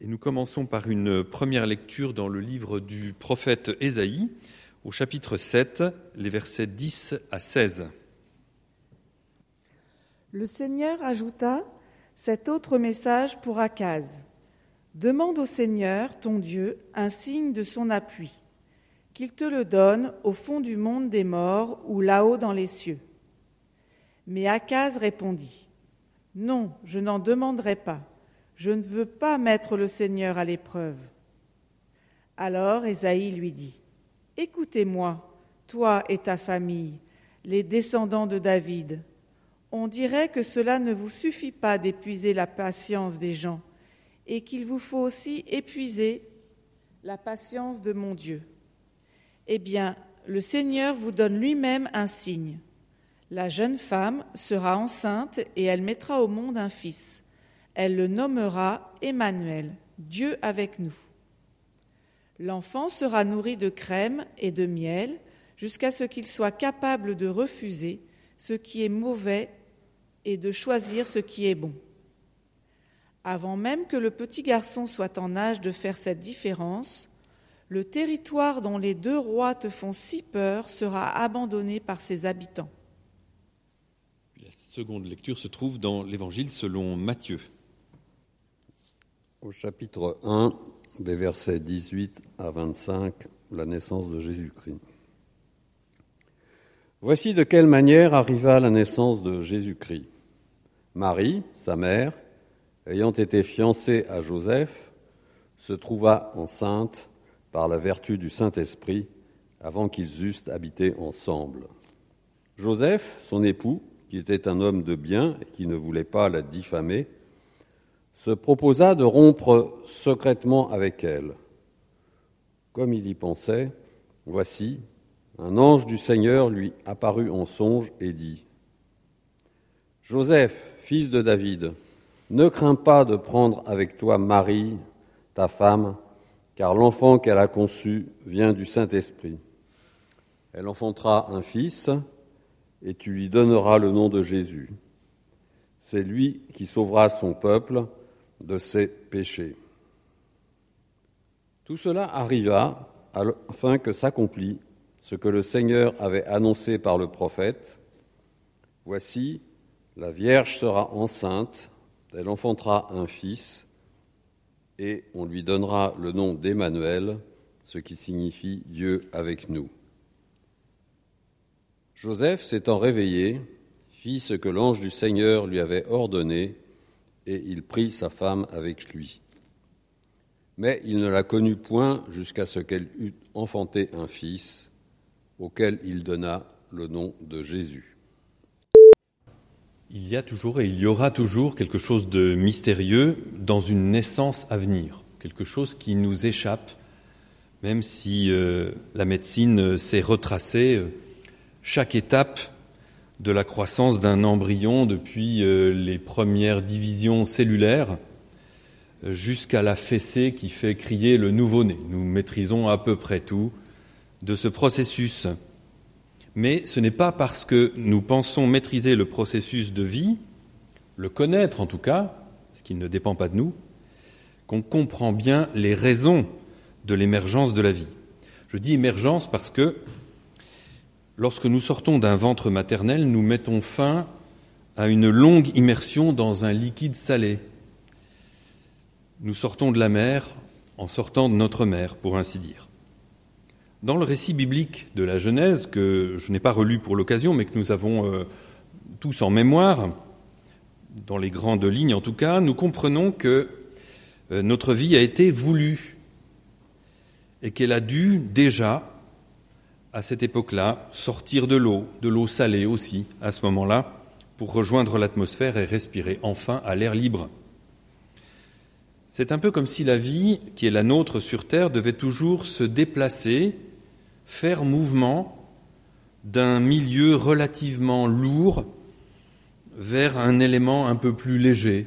nous commençons par une première lecture dans le livre du prophète Ésaïe, au chapitre 7, les versets 10 à 16. Le Seigneur ajouta cet autre message pour Akaz. Demande au Seigneur, ton Dieu, un signe de son appui, qu'il te le donne au fond du monde des morts ou là-haut dans les cieux. Mais Akaz répondit, « Non, je n'en demanderai pas. Je ne veux pas mettre le Seigneur à l'épreuve. » Alors Ésaïe lui dit, « Écoutez-moi, toi et ta famille, les descendants de David. On dirait que cela ne vous suffit pas d'épuiser la patience des gens et qu'il vous faut aussi épuiser la patience de mon Dieu. Eh bien, le Seigneur vous donne lui-même un signe. La jeune femme sera enceinte et elle mettra au monde un fils. Elle le nommera Emmanuel, Dieu avec nous. L'enfant sera nourri de crème et de miel jusqu'à ce qu'il soit capable de refuser ce qui est mauvais et de choisir ce qui est bon. Avant même que le petit garçon soit en âge de faire cette différence, le territoire dont les deux rois te font si peur sera abandonné par ses habitants. » La seconde lecture se trouve dans l'Évangile selon Matthieu. Au chapitre 1, des versets 18 à 25, la naissance de Jésus-Christ. Voici de quelle manière arriva la naissance de Jésus-Christ. Marie, sa mère, ayant été fiancée à Joseph, se trouva enceinte par la vertu du Saint-Esprit avant qu'ils eussent habité ensemble. Joseph, son époux, qui était un homme de bien et qui ne voulait pas la diffamer, se proposa de rompre secrètement avec elle. Comme il y pensait, voici, un ange du Seigneur lui apparut en songe et dit : « Joseph, fils de David, ne crains pas de prendre avec toi Marie, ta femme, car l'enfant qu'elle a conçu vient du Saint-Esprit. Elle enfantera un fils, et tu lui donneras le nom de Jésus. C'est lui qui sauvera son peuple de ses péchés. » Tout cela arriva afin que s'accomplît ce que le Seigneur avait annoncé par le prophète. « Voici, la Vierge sera enceinte, elle enfantera un fils, et on lui donnera le nom d'Emmanuel, ce qui signifie Dieu avec nous. » Joseph, s'étant réveillé, fit ce que l'ange du Seigneur lui avait ordonné, et il prit sa femme avec lui. Mais il ne la connut point jusqu'à ce qu'elle eût enfanté un fils, auquel il donna le nom de Jésus. Il y a toujours et il y aura toujours quelque chose de mystérieux dans une naissance à venir, quelque chose qui nous échappe, même si la médecine sait retracer chaque étape de la croissance d'un embryon depuis les premières divisions cellulaires jusqu'à la fessée qui fait crier le nouveau-né. Nous maîtrisons à peu près tout de ce processus. Mais ce n'est pas parce que nous pensons maîtriser le processus de vie, le connaître en tout cas, ce qui ne dépend pas de nous, qu'on comprend bien les raisons de l'émergence de la vie. Je dis émergence parce que lorsque nous sortons d'un ventre maternel, nous mettons fin à une longue immersion dans un liquide salé. Nous sortons de la mer en sortant de notre mère, pour ainsi dire. Dans le récit biblique de la Genèse, que je n'ai pas relu pour l'occasion, mais que nous avons tous en mémoire, dans les grandes lignes en tout cas, nous comprenons que notre vie a été voulue et qu'elle a dû déjà, à cette époque-là, sortir de l'eau salée aussi, à ce moment-là, pour rejoindre l'atmosphère et respirer enfin à l'air libre. C'est un peu comme si la vie, qui est la nôtre sur Terre, devait toujours se déplacer, faire mouvement d'un milieu relativement lourd vers un élément un peu plus léger,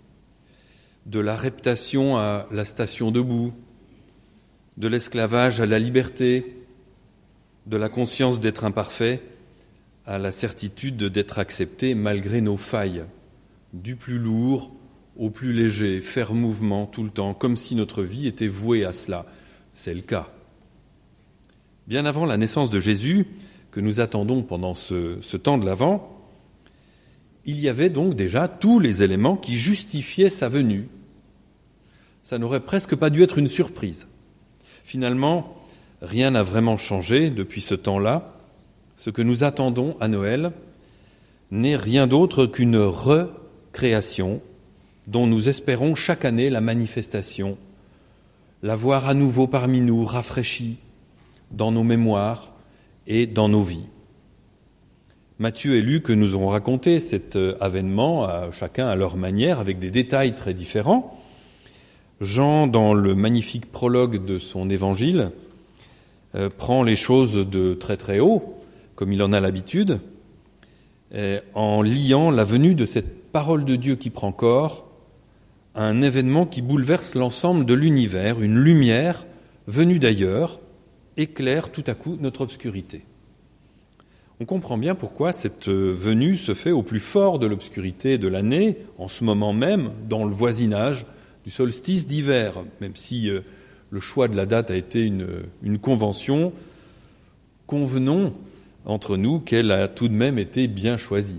de la reptation à la station debout, de l'esclavage à la liberté, de la conscience d'être imparfait à la certitude d'être accepté malgré nos failles, du plus lourd au plus léger, faire mouvement tout le temps, comme si notre vie était vouée à cela. C'est le cas. Bien avant la naissance de Jésus, que nous attendons pendant ce temps de l'Avent, il y avait donc déjà tous les éléments qui justifiaient sa venue. Ça n'aurait presque pas dû être une surprise. Finalement, rien n'a vraiment changé depuis ce temps-là. Ce que nous attendons à Noël n'est rien d'autre qu'une recréation dont nous espérons chaque année la manifestation, la voir à nouveau parmi nous, rafraîchie dans nos mémoires et dans nos vies. Matthieu et Luc nous ont raconté cet avènement, chacun à leur manière, avec des détails très différents. Jean, dans le magnifique prologue de son évangile, prend les choses de très très haut, comme il en a l'habitude, en liant la venue de cette parole de Dieu qui prend corps à un événement qui bouleverse l'ensemble de l'univers, une lumière venue d'ailleurs éclaire tout à coup notre obscurité. On comprend bien pourquoi cette venue se fait au plus fort de l'obscurité de l'année, en ce moment même, dans le voisinage du solstice d'hiver, même si le choix de la date a été une convention, convenons entre nous qu'elle a tout de même été bien choisie.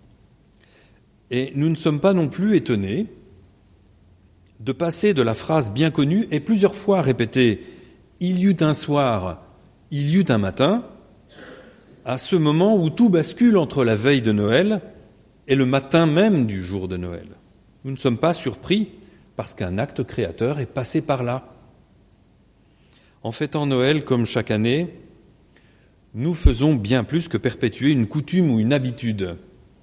Et nous ne sommes pas non plus étonnés de passer de la phrase bien connue et plusieurs fois répétée « il y eut un soir, il y eut un matin », à ce moment où tout bascule entre la veille de Noël et le matin même du jour de Noël. Nous ne sommes pas surpris parce qu'un acte créateur est passé par là. En fêtant Noël comme chaque année, nous faisons bien plus que perpétuer une coutume ou une habitude,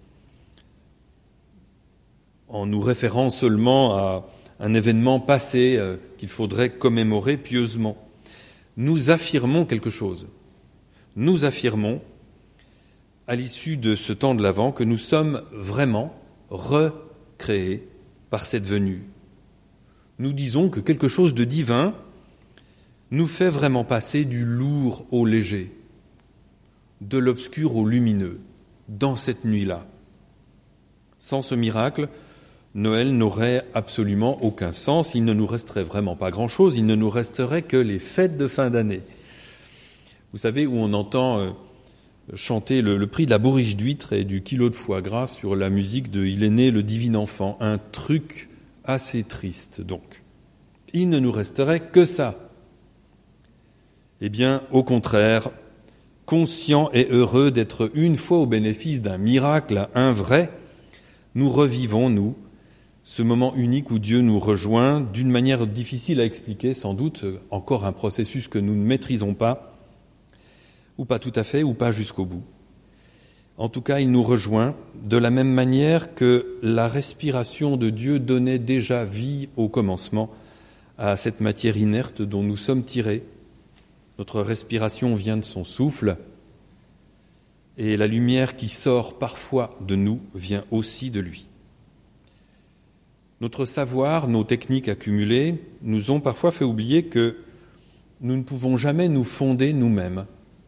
en nous référant seulement à un événement passé qu'il faudrait commémorer pieusement. Nous affirmons quelque chose. Nous affirmons, à l'issue de ce temps de l'Avent, que nous sommes vraiment recréés par cette venue. Nous disons que quelque chose de divin nous fait vraiment passer du lourd au léger, de l'obscur au lumineux, dans cette nuit-là. Sans ce miracle, Noël n'aurait absolument aucun sens, il ne nous resterait vraiment pas grand-chose, il ne nous resterait que les fêtes de fin d'année. Vous savez, où on entend chanter le prix de la bourriche d'huître et du kilo de foie gras sur la musique de « Il est né le divin enfant », un truc assez triste donc. Il ne nous resterait que ça. Eh bien, au contraire, conscients et heureux d'être une fois au bénéfice d'un miracle, un vrai, nous revivons, nous, ce moment unique où Dieu nous rejoint d'une manière difficile à expliquer, sans doute, encore un processus que nous ne maîtrisons pas, ou pas tout à fait, ou pas jusqu'au bout. En tout cas, il nous rejoint de la même manière que la respiration de Dieu donnait déjà vie au commencement à cette matière inerte dont nous sommes tirés. Notre respiration vient de son souffle, et la lumière qui sort parfois de nous vient aussi de lui. Notre savoir, nos techniques accumulées, nous ont parfois fait oublier que nous ne pouvons jamais nous fonder nous-mêmes.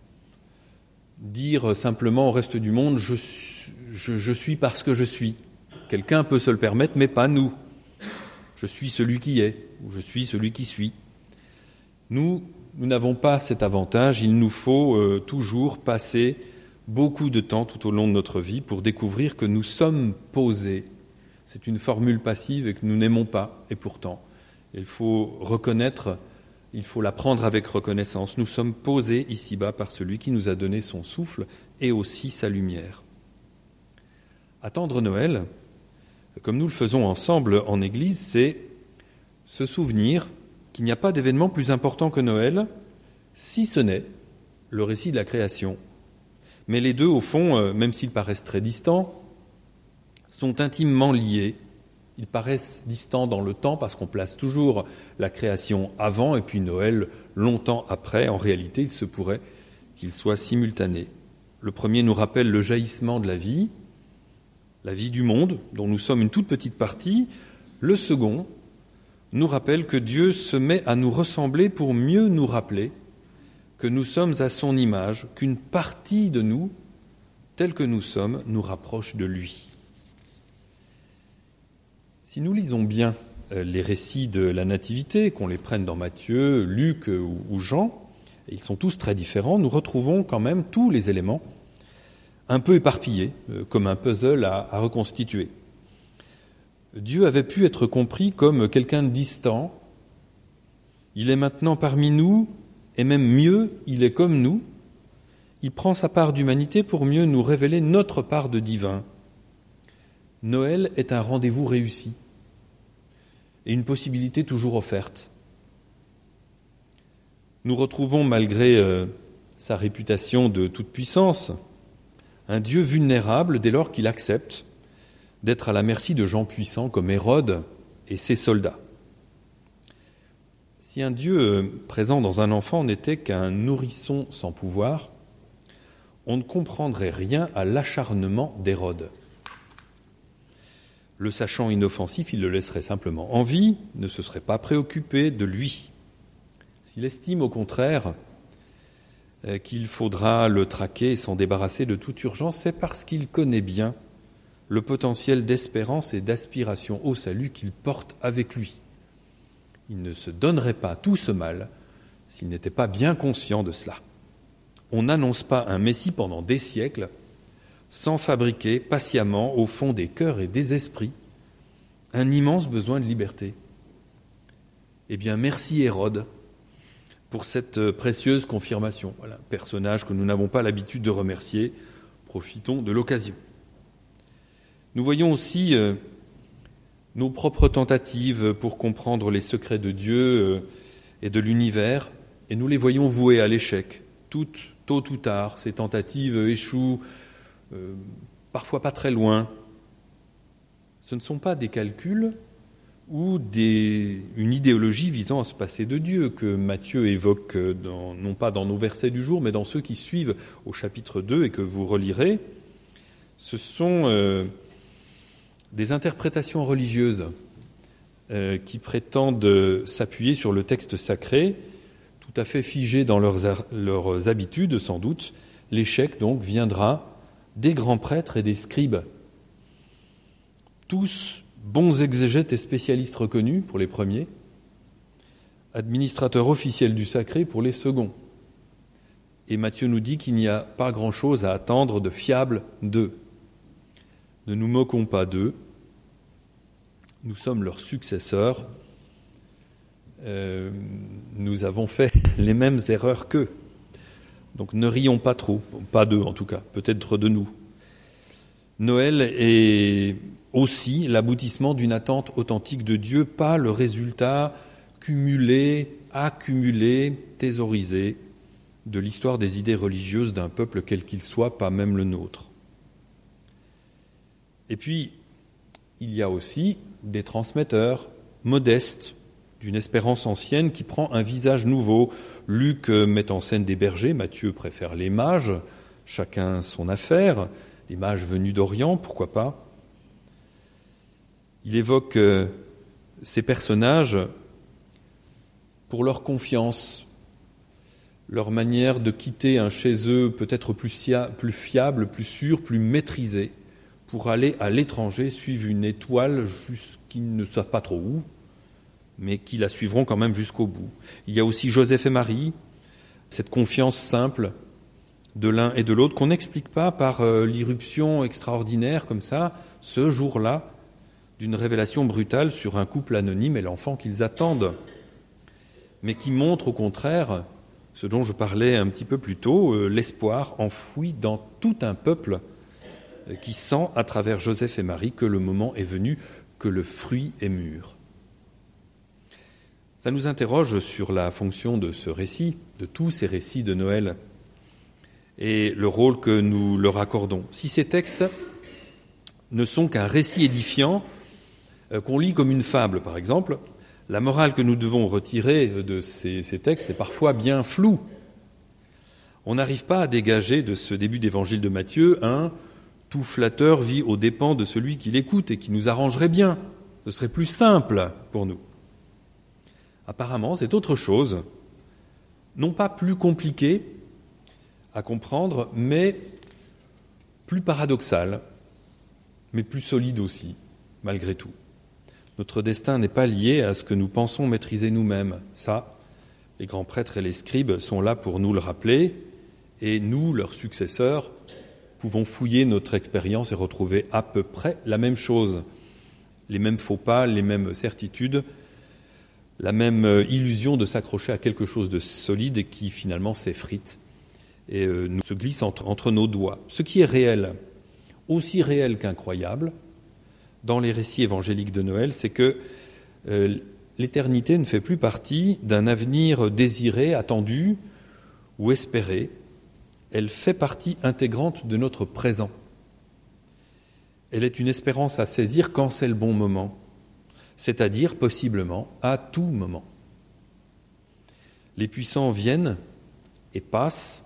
Dire simplement au reste du monde « je suis parce que je suis ». Quelqu'un peut se le permettre, mais pas nous. Je suis celui qui est, ou je suis celui qui suis. Nous n'avons pas cet avantage, il nous faut toujours passer beaucoup de temps tout au long de notre vie pour découvrir que nous sommes posés. C'est une formule passive et que nous n'aimons pas, et pourtant, il faut reconnaître. Il faut la prendre avec reconnaissance. Nous sommes posés ici-bas par celui qui nous a donné son souffle et aussi sa lumière. Attendre Noël, comme nous le faisons ensemble en Église, c'est se souvenir qu'il n'y a pas d'événement plus important que Noël, si ce n'est le récit de la création. Mais les deux, au fond, même s'ils paraissent très distants, sont intimement liés. Ils paraissent distants dans le temps parce qu'on place toujours la création avant et puis Noël longtemps après. En réalité, il se pourrait qu'ils soient simultanés. Le premier nous rappelle le jaillissement de la vie du monde, dont nous sommes une toute petite partie. Le second nous rappelle que Dieu se met à nous ressembler pour mieux nous rappeler que nous sommes à son image, qu'une partie de nous, telle que nous sommes, nous rapproche de lui. Si nous lisons bien les récits de la Nativité, qu'on les prenne dans Matthieu, Luc ou Jean, et ils sont tous très différents, nous retrouvons quand même tous les éléments un peu éparpillés, comme un puzzle à reconstituer. Dieu avait pu être compris comme quelqu'un de distant. Il est maintenant parmi nous, et même mieux, il est comme nous. Il prend sa part d'humanité pour mieux nous révéler notre part de divin. Noël est un rendez-vous réussi et une possibilité toujours offerte. Nous retrouvons, malgré sa réputation de toute puissance, un Dieu vulnérable dès lors qu'il accepte d'être à la merci de gens puissants comme Hérode et ses soldats. Si un Dieu présent dans un enfant n'était qu'un nourrisson sans pouvoir, on ne comprendrait rien à l'acharnement d'Hérode. Le sachant inoffensif, il le laisserait simplement en vie, ne se serait pas préoccupé de lui. S'il estime au contraire qu'il faudra le traquer et s'en débarrasser de toute urgence, c'est parce qu'il connaît bien le potentiel d'espérance et d'aspiration au salut qu'il porte avec lui. Il ne se donnerait pas tout ce mal s'il n'était pas bien conscient de cela. On n'annonce pas un Messie pendant des siècles sans fabriquer patiemment au fond des cœurs et des esprits un immense besoin de liberté. Eh bien, merci Hérode pour cette précieuse confirmation. Voilà, un personnage que nous n'avons pas l'habitude de remercier. Profitons de l'occasion. Nous voyons aussi nos propres tentatives pour comprendre les secrets de Dieu et de l'univers, et nous les voyons vouées à l'échec. Tôt ou tard, ces tentatives échouent, parfois pas très loin. Ce ne sont pas des calculs ou une idéologie visant à se passer de Dieu que Matthieu évoque, non pas dans nos versets du jour, mais dans ceux qui suivent au chapitre 2 et que vous relirez. Ce sont des interprétations religieuses qui prétendent s'appuyer sur le texte sacré, tout à fait figés dans leurs habitudes sans doute. L'échec donc viendra des grands prêtres et des scribes, tous bons exégètes et spécialistes reconnus pour les premiers, administrateurs officiels du sacré pour les seconds. Et Matthieu nous dit qu'il n'y a pas grand-chose à attendre de fiable d'eux. Ne nous moquons pas d'eux, nous sommes leurs successeurs, nous avons fait les mêmes erreurs qu'eux. Donc ne rions pas trop, pas d'eux en tout cas, peut-être de nous. Noël est aussi l'aboutissement d'une attente authentique de Dieu, pas le résultat cumulé, accumulé, thésaurisé de l'histoire des idées religieuses d'un peuple quel qu'il soit, pas même le nôtre. Et puis, il y a aussi des transmetteurs modestes d'une espérance ancienne qui prend un visage nouveau. Luc met en scène des bergers, Matthieu préfère les mages, chacun son affaire, les mages venus d'Orient, pourquoi pas. Il évoque ces personnages pour leur confiance, leur manière de quitter un chez eux peut-être plus fiable, plus sûr, plus maîtrisé, pour aller à l'étranger, suivre une étoile jusqu'ils ne savent pas trop où, mais qui la suivront quand même jusqu'au bout. Il y a aussi Joseph et Marie, cette confiance simple de l'un et de l'autre, qu'on n'explique pas par l'irruption extraordinaire comme ça, ce jour-là, d'une révélation brutale sur un couple anonyme et l'enfant qu'ils attendent, mais qui montre au contraire, ce dont je parlais un petit peu plus tôt, l'espoir enfoui dans tout un peuple qui sent à travers Joseph et Marie que le moment est venu, que le fruit est mûr. Ça nous interroge sur la fonction de ce récit, de tous ces récits de Noël, et le rôle que nous leur accordons. Si ces textes ne sont qu'un récit édifiant, qu'on lit comme une fable par exemple, la morale que nous devons retirer de ces textes est parfois bien floue. On n'arrive pas à dégager de ce début d'évangile de Matthieu un « tout flatteur vit aux dépens de celui qui l'écoute » et qui nous arrangerait bien. Ce serait plus simple pour nous. Apparemment, c'est autre chose, non pas plus compliqué à comprendre, mais plus paradoxal, mais plus solide aussi, malgré tout. Notre destin n'est pas lié à ce que nous pensons maîtriser nous-mêmes. Ça, les grands prêtres et les scribes sont là pour nous le rappeler, et nous, leurs successeurs, pouvons fouiller notre expérience et retrouver à peu près la même chose. Les mêmes faux pas, les mêmes certitudes, la même illusion de s'accrocher à quelque chose de solide et qui finalement s'effrite et nous se glisse entre nos doigts. Ce qui est réel, aussi réel qu'incroyable, dans les récits évangéliques de Noël, c'est que l'éternité ne fait plus partie d'un avenir désiré, attendu ou espéré. Elle fait partie intégrante de notre présent. Elle est une espérance à saisir quand c'est le bon moment, c'est-à-dire possiblement à tout moment. Les puissants viennent et passent.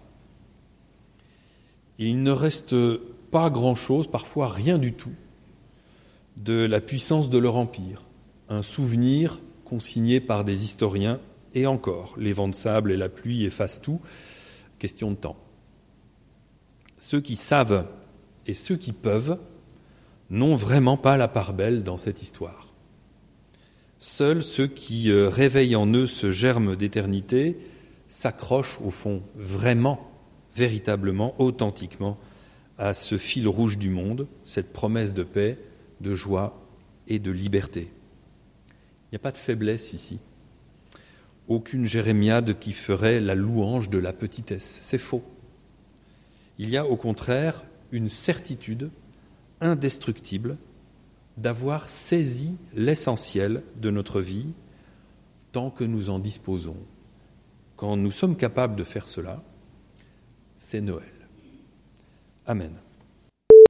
Il ne reste pas grand-chose, parfois rien du tout, de la puissance de leur empire. Un souvenir consigné par des historiens, et encore, les vents de sable et la pluie effacent tout, question de temps. Ceux qui savent et ceux qui peuvent n'ont vraiment pas la part belle dans cette histoire. Seuls ceux qui réveillent en eux ce germe d'éternité s'accrochent au fond vraiment, véritablement, authentiquement à ce fil rouge du monde, cette promesse de paix, de joie et de liberté. Il n'y a pas de faiblesse ici. Aucune jérémiade qui ferait la louange de la petitesse. C'est faux. Il y a au contraire une certitude indestructible d'avoir saisi l'essentiel de notre vie tant que nous en disposons. Quand nous sommes capables de faire cela, c'est Noël. Amen.